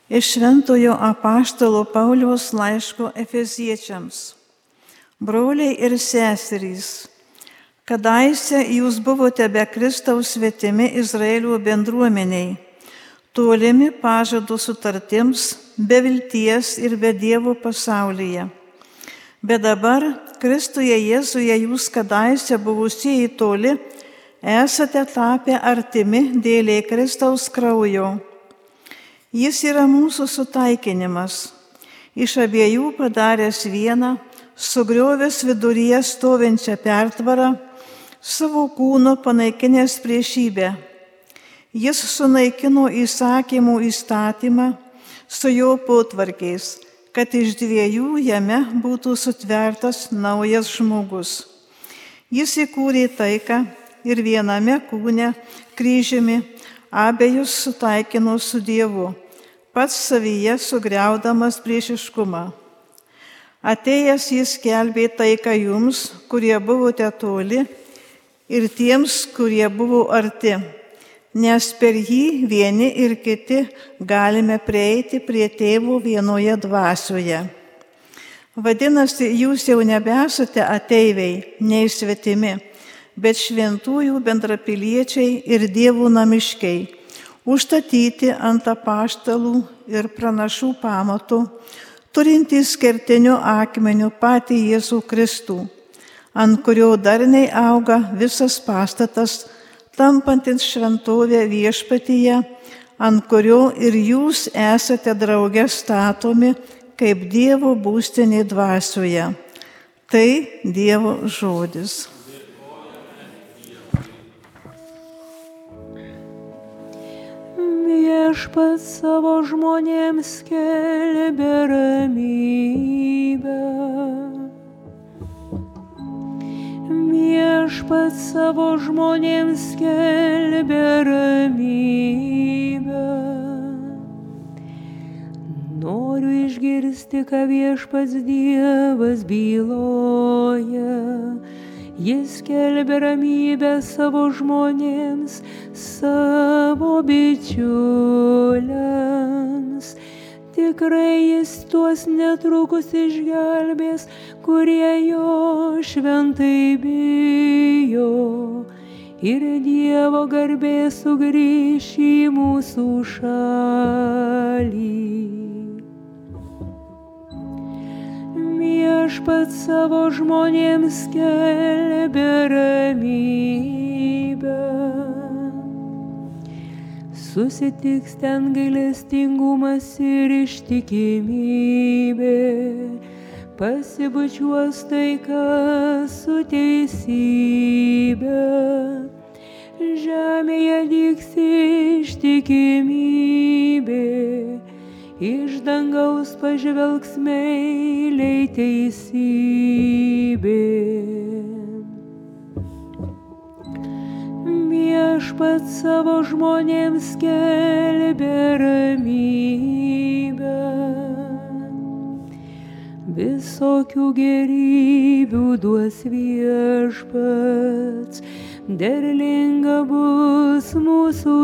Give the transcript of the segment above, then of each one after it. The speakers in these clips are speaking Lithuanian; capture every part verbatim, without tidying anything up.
Iš Šventojo apaštalo Pauliaus laiško Efeziečiams. Broliai ir seserys, kadaise jūs buvote be Kristaus svetimi Izraelio bendruomeniai, tolimi pažado sutartims, be vilties ir be Dievo pasaulyje. Bet dabar Kristuje Jėzuje jūs kadaise buvusieji toli, esate tapę artimi dėlei Kristaus kraujo. Jis yra mūsų sutaikinimas, iš abiejų padaręs vieną, sugriovęs viduryje stovinčią pertvarą, savo kūno panaikinęs priešybę. Jis sunaikino įsakymų įstatymą su jo potvarkiais, kad iš dviejų jame būtų sutvertas naujas žmogus. Jis įkūrė taiką ir viename kūne kryžiumi abejus sutaikino su Dievu, pats savyje sugriaudamas priešiškumą. Atėjęs jis skelbė taiką jums, kurie buvote toli, ir tiems, kurie buvo arti, nes per jį vieni ir kiti galime prieiti prie Tėvo vienoje dvasioje. Vadinasi, jūs jau nebesate ateiviai, nei svetimi, bet šventųjų bendrapiliečiai ir Dievo namiškiai, užstatyti ant apaštalų ir pranašų pamatų, turintys kertiniu akmeniu patį Jėzų Kristų, ant kurio darniai auga visas pastatas, tampantis šventovė viešpatyje, ant kurio ir jūs esate drauge statomi kaip Dievo būstinė dvasioje. Tai Dievo žodis. Viešpats savo žmonėms skelbia ramybę. Viešpats savo žmonėms skelbia ramybę. Noriu išgirsti, ką viešpats Dievas byloja. Jis skelbia ramybę savo žmonėms, savo bičiuliams. Tikrai jis tuos netrukus išgelbės, kurie jo šventai bijo. Ir Dievo garbė sugrįš į mūsų šalį. Viešpats savo žmonėms skelbia ramybę. Susitiks ten gailestingumas ir ištikimybė, pasibučiuos taika su teisybė. Žemėje dygs ištikimybė, iš dangaus pažvelgs meiliai teisybė. Viešpats savo žmonėms skelbia ramybę. Visokių gėrybių duos viešpats, derlinga bus mūsų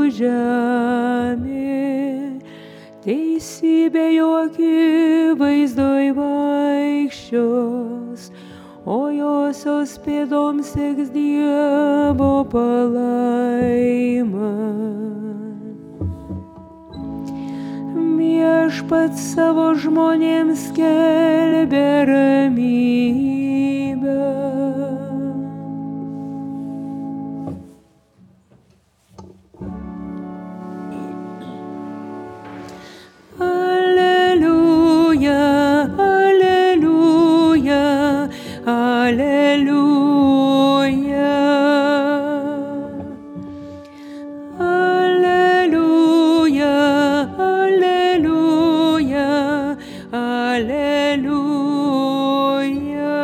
žemė. Teisybė jo akivaizdoj vaikščios, o josios pėdoms seks Dievo palaima. Viešpats savo žmonėms skelbia ramybę. Alleluja. Alleluja, alleluja, alleluja.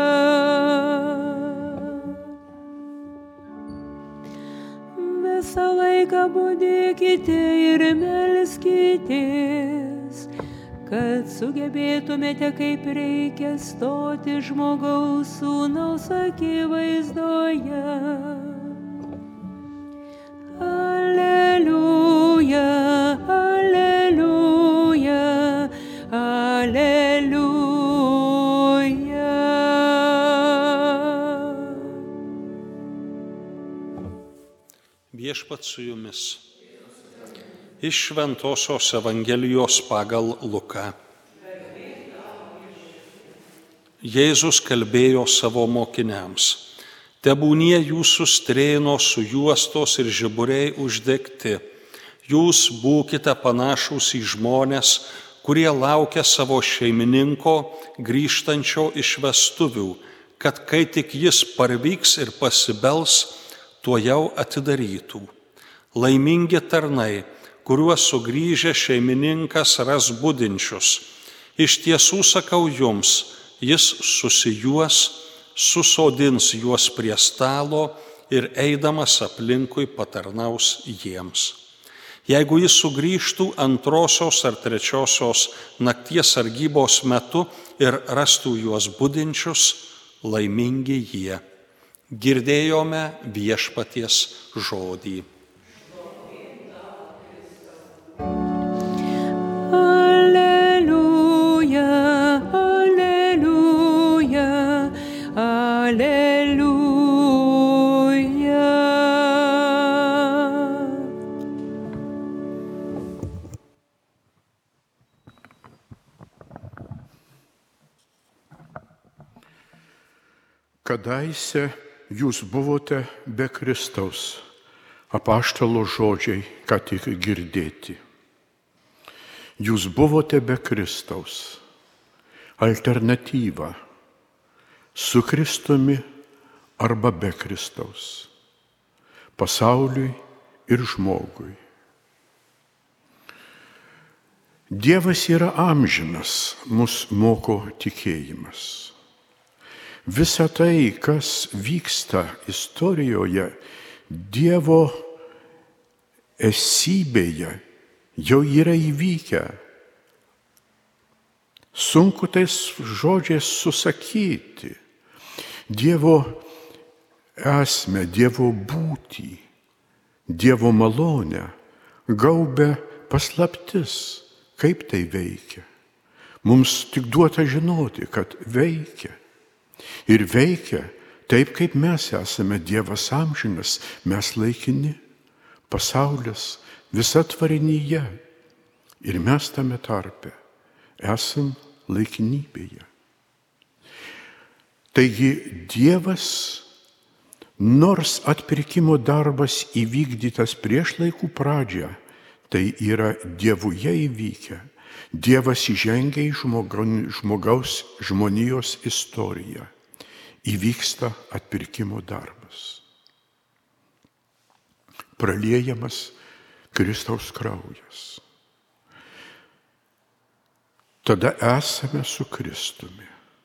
Visą laiką budėkite ir melskitės, kad sugebėtumėte kaip reikia stoti žmogaus sūnaus akivaizdoje. Alleluja, alleluja, Viešpats su jumis. Iš Šventosios Evangelijos pagal Luką. Jėzus kalbėjo savo mokiniams: tebūnie jūsų strėnos sujuostos ir žiburiai uždegti. Jūs būkite panašūs į žmones, kurie laukia savo šeimininko grįžtančio iš vestuvių, kad kai tik jis parvyks ir pasibels, tuojau atidarytų. Laimingi tarnai, kuriuos sugrįžę šeimininkas ras budinčius. Iš tiesų sakau jums, jis susijuos, susodins juos prie stalo ir eidamas aplinkui patarnaus jiems. Jeigu jis sugrįžtų antrosios ar trečiosios nakties sargybos metu ir rastų juos budinčius, laimingi jie. Girdėjome viešpaties žodį. Alleluja, alleluja, alleluja. Kadaise jūs buvote be Kristaus, apaštalo žodžiai, ką tik girdėti. Jūs buvote be Kristaus, alternatyva su Kristumi arba be Kristaus, pasauliui ir žmogui. Dievas yra amžinas, mus moko tikėjimas. Visa tai, kas vyksta istorijoje, Dievo esybėje, jau yra įvykę. Sunku tais žodžiais susakyti Dievo esmę, Dievo būtį, Dievo malonę, gaubia paslaptis, kaip tai veikia. Mums tik duota žinoti, kad veikia. Ir veikia taip, kaip mes esame. Dievas amžinas, mes laikini, pasaulis, visa tvarinyje. Ir mes tame tarpe esam laikinybėje. Taigi Dievas, nors atpirkimo darbas įvykdytas prieš laikų pradžią, tai yra Dievuje įvykę. Dievas įžengia į žmogaus žmonijos istoriją. Įvyksta atpirkimo darbas. Praliejamas Kristaus kraujas. Tada esame su Kristumi.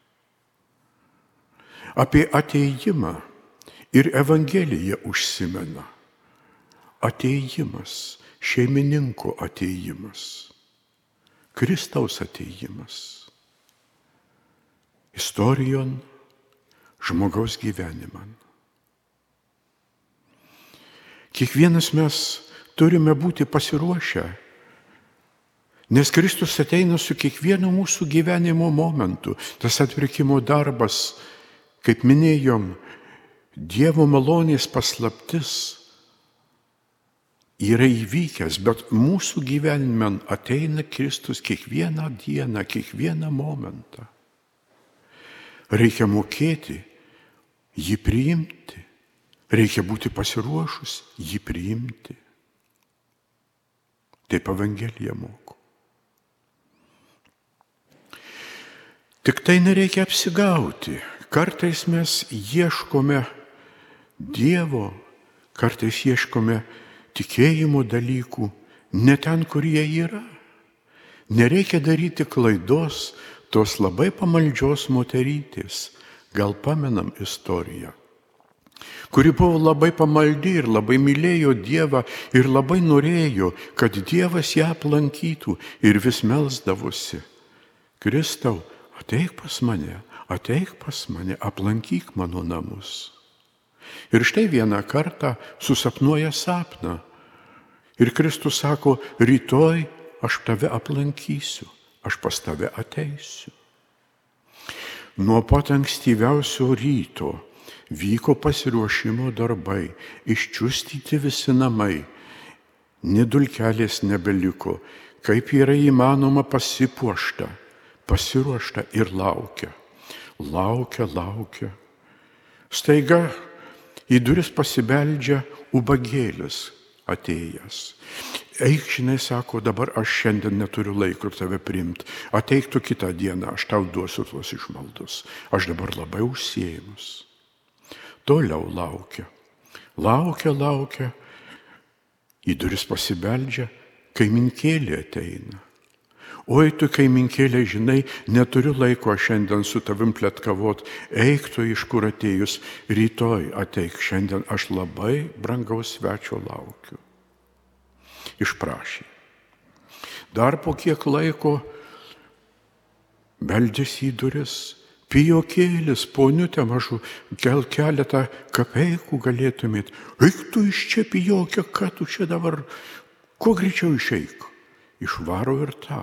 Apie atėjimą ir Evangelija užsimena. Atėjimas, šeimininko atėjimas. Kristaus atėjimas. Istorijon, žmogaus gyveniman. Kiekvienas mes turime būti pasiruošę, nes Kristus ateina su kiekvienu mūsų gyvenimo momentu. Tas atpirkimo darbas, kaip minėjom, Dievo malonės paslaptis yra įvykęs, bet mūsų gyvenime ateina Kristus kiekvieną dieną, kiekvieną momentą. Reikia mokėti jį priimti, reikia būti pasiruošus jį priimti. Taip Evangelija moko. Tik tai nereikia apsigauti. Kartais mes ieškome Dievo, kartais ieškome tikėjimo dalykų ne ten, kur jie yra. Nereikia daryti klaidos tos labai pamaldžios moterytės. Gal pamenam istoriją, kuri buvo labai pamaldi ir labai mylėjo Dievą ir labai norėjo, kad Dievas ją aplankytų ir vis melsdavosi: Kristau, ateik pas mane, ateik pas mane, aplankyk mano namus. Ir štai vieną kartą susapnuoja sapną. Ir Kristus sako: rytoj aš tave aplankysiu, aš pas tave ateisiu. Nuo pat ankstyviausio ryto vyko pasiruošimo darbai, iščiustyti visi namai, nė dulkelės nebeliko, kaip yra įmanoma pasipuošta, pasiruošta ir laukia. Laukia, laukia. Staiga į duris pasibeldžia ubagėlis atėjęs. Eik, žinai, sako, dabar aš šiandien neturiu laiko tave priimti. Ateik tu kitą dieną, aš tau duosiu tuos išmaldus. Aš dabar labai užsiėmus. Toliau laukia. Laukia, laukia. Į duris pasibeldžia, kaiminkėlė ateina. Oi, tu kaiminkėlė, žinai, neturiu laiko šiandien su tavim pletkavot. Eik tu iš kur atėjus, rytoj ateik, šiandien aš labai brangaus svečio laukiu. Išprašė. Dar po kiek laiko beldžiasi į duris, pijokėlis, poniutė mažu, gal keletą kapeikų galėtumėt. Eik tu iš čia, pijokė, ką tu čia dabar, kuo greičiau išeik. Išvaro ir tą.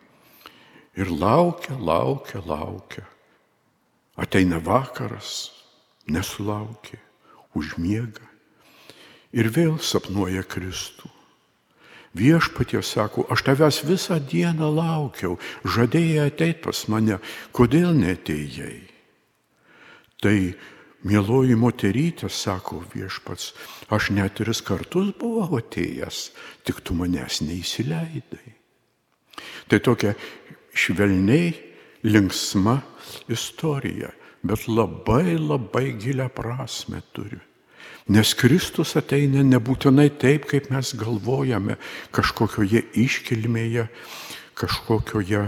Ir laukia, laukia, laukia. Ateina vakaras, nesulaukia, užmiega. Ir vėl sapnuoja Kristų. Viešpatie sako, aš tavęs visą dieną laukiau, žadėjai ateit pas mane, kodėl neatėjai? Tai, mieloji moterytė, sako viešpats, aš net tris kartus buvau atėjęs, tik tu manęs neįsileidai. Tai tokia švelniai linksma istorija, bet labai labai gilią prasmę turi. Nes Kristus ateina nebūtinai taip, kaip mes galvojame, kažkokioje iškilmėje, kažkokioje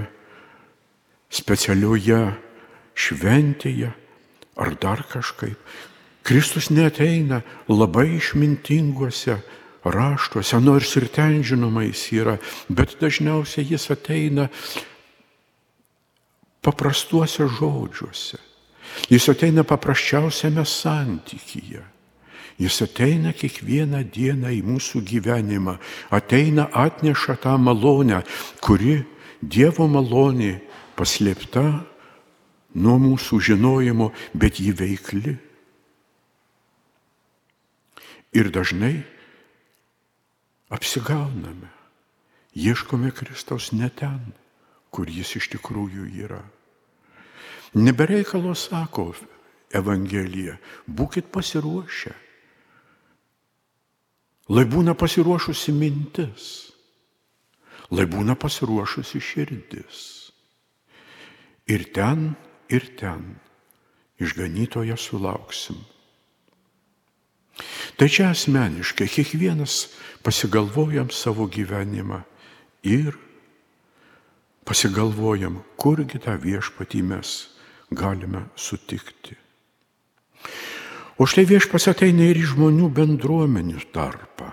specialioje šventėje ar dar kažkaip. Kristus neateina labai išmintinguose raštuose, nors ir ten žinoma jis yra, bet dažniausiai jis ateina paprastuose žodžiuose. Jis ateina paprasčiausiame santykyje. Jis ateina kiekvieną dieną į mūsų gyvenimą, ateina atneša tą malonę, kuri Dievo malonė paslėpta nuo mūsų žinojimo, bet ji veikli. Ir dažnai apsigauname, ieškome Kristaus ne ten, kur jis iš tikrųjų yra. Nebereikalo sako Evangelija, būkit pasiruošę. Lai būna pasiruošusi mintis, lai būna pasiruošusi širdis. Ir ten, ir ten išganytoją sulauksim. Tai čia asmeniškai kiekvienas pasigalvojam savo gyvenimą ir pasigalvojam, kurgi tą viešpatį mes galime sutikti. O štai viešpats ateina ir į žmonių bendruomenių tarpą.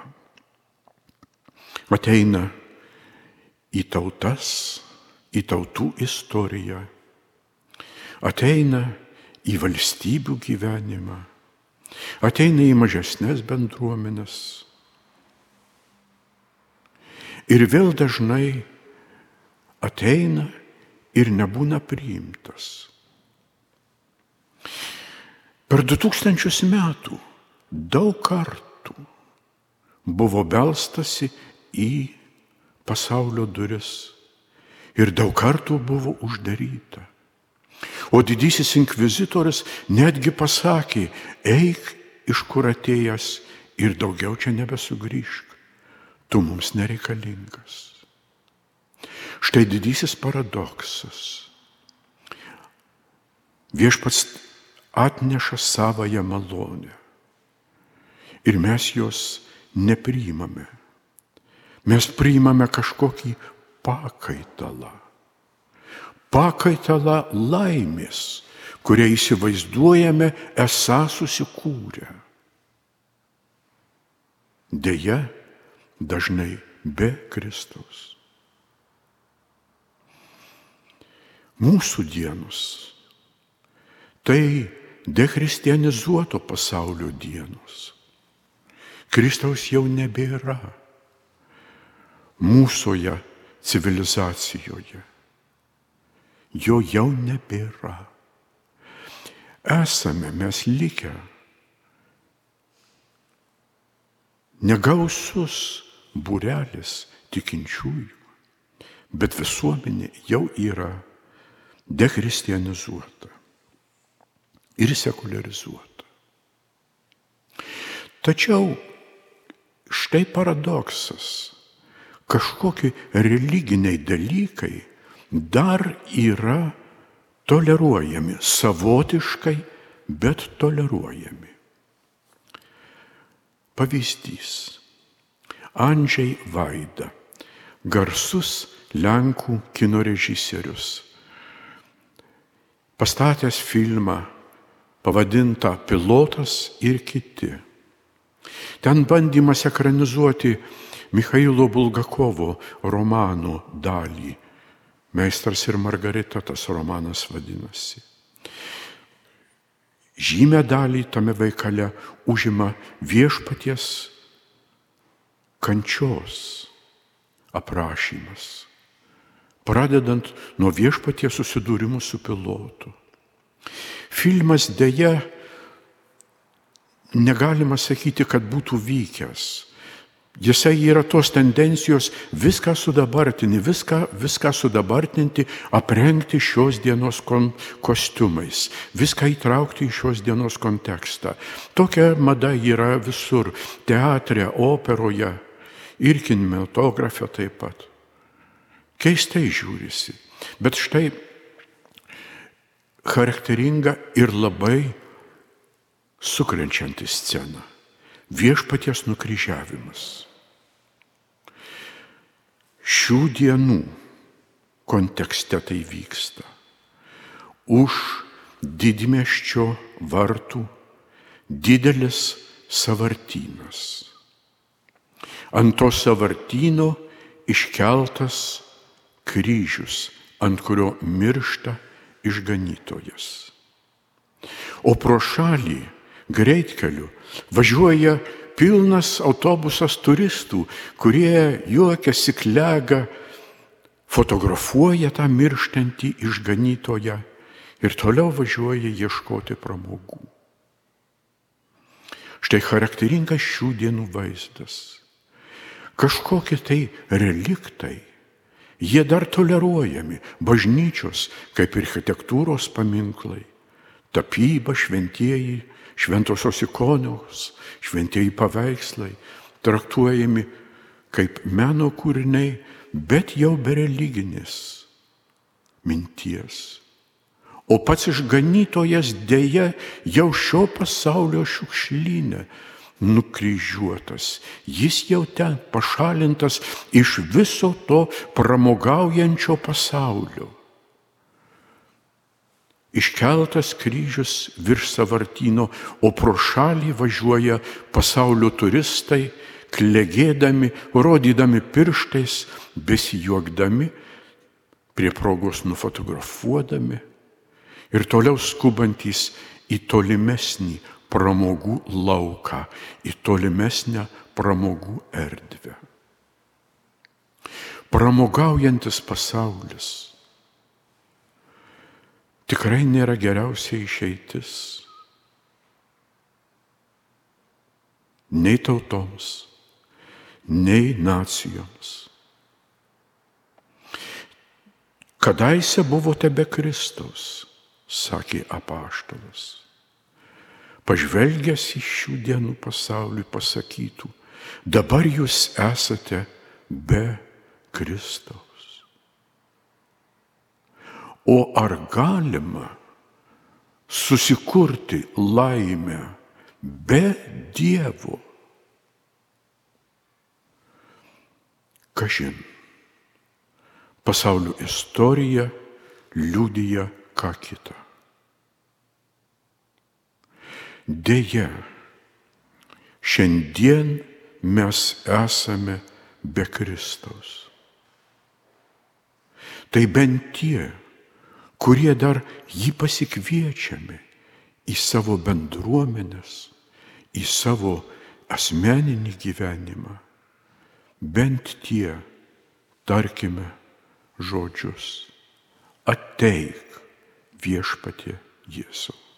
Ateina į tautas, į tautų istoriją. Ateina į valstybių gyvenimą. Ateina į mažesnės bendruomenes. Ir vėl dažnai ateina ir nebūna priimtas. Per du tūkstančius metų daug kartų buvo belstasi į pasaulio duris ir daug kartų buvo uždaryta. O didysis inkvizitorius netgi pasakė, eik iš kur atėjęs ir daugiau čia nebesugrįžk, tu mums nereikalingas. Štai didysis paradoksas. Viešpats atneša savąją malonę ir mes jos nepriimame. Mes priimame kažkokį pakaitalą. Pakaitalą laimės, kurią įsivaizduojame esą susikūrę. Deja, dažnai be Kristaus. Mūsų dienos tai dechristianizuoto pasaulio dienos. Kristaus jau nebėra mūsųje civilizacijoje. Jo jau nebėra. esame mes likę negausus būrelis tikinčiųjų, bet visuomenė jau yra dekristianizuota ir sekuliarizuota. Tačiau štai paradoksas, kažkokie religiniai dalykai dar yra toleruojami, savotiškai, bet toleruojami. Pavyzdys. Andžej Vaida, garsus Lenkų kino režisierius, pastatęs filmą pavadintą Pilotas ir kiti. Ten bandymas ekranizuoti Michailo Bulgakovo romano dalį. Meistras ir Margarita tas romanas vadinasi. Žymę dalį tame veikale užima viešpaties kančios aprašymas, pradedant nuo viešpaties susidūrimų su pilotu. Filmas deja negalima sakyti, kad būtų vykęs. Jisai yra tos tendencijos viską sudabartinti, viską, viską sudabartinti, aprengti šios dienos kon, kostiumais, viską įtraukti į šios dienos kontekstą. Tokia mada yra visur, teatre, operoje ir kinematografe taip pat. Keistai žiūrisi, bet štai charakteringa ir labai sukrenčianti scena. Viešpaties nukryžiavimas. Šių dienų kontekste tai vyksta. Už didmiesčio vartų didelis sąvartynas. Ant to sąvartyno iškeltas kryžius, ant kurio miršta išganytojas. O pro šalį greitkeliu važiuoja pilnas autobusas turistų, kurie juokiasi, klega, fotografuoja tą mirštantį išganytoją ir toliau važiuoja ieškoti pramogų. Štai charakteringas šių dienų vaizdas. Kažkokie tai reliktai, jie dar toleruojami, bažnyčios kaip architektūros paminklai, tapyba, šventieji, šventosios ikonos, šventieji paveikslai, traktuojami kaip meno kūriniai, bet jau be religinės minties. O pats išganytojas deja jau šio pasaulio šiukšlyne nukryžiuotas. Jis jau ten pašalintas iš viso to pramogaujančio pasaulio. Iškeltas kryžius virš sąvartyno, o pro šalį važiuoja pasaulio turistai, klegėdami, rodydami pirštais, besijuokdami, prie progos nufotografuodami ir toliau skubantys į tolimesnį pramogų lauką, į tolimesnę pramogų erdvę. Pramogaujantis pasaulis tikrai nėra geriausia išeitis nei tautoms, nei nacijoms. Kadaise buvote be Kristaus, sakė apaštalas. Pažvelgęs į šių dienų pasaulį pasakytų, dabar jūs esate be Kristaus. O ar galima susikurti laimę be Dievo? Kažin, pasaulio istorija liudija ką kitą. Deja, šiandien mes esame be Kristaus. Tai bent tie, kurie dar jį pasikviečiame į savo bendruomenes, į savo asmeninį gyvenimą, bent tie tarkime žodžius: ateik, viešpatie Jėzau.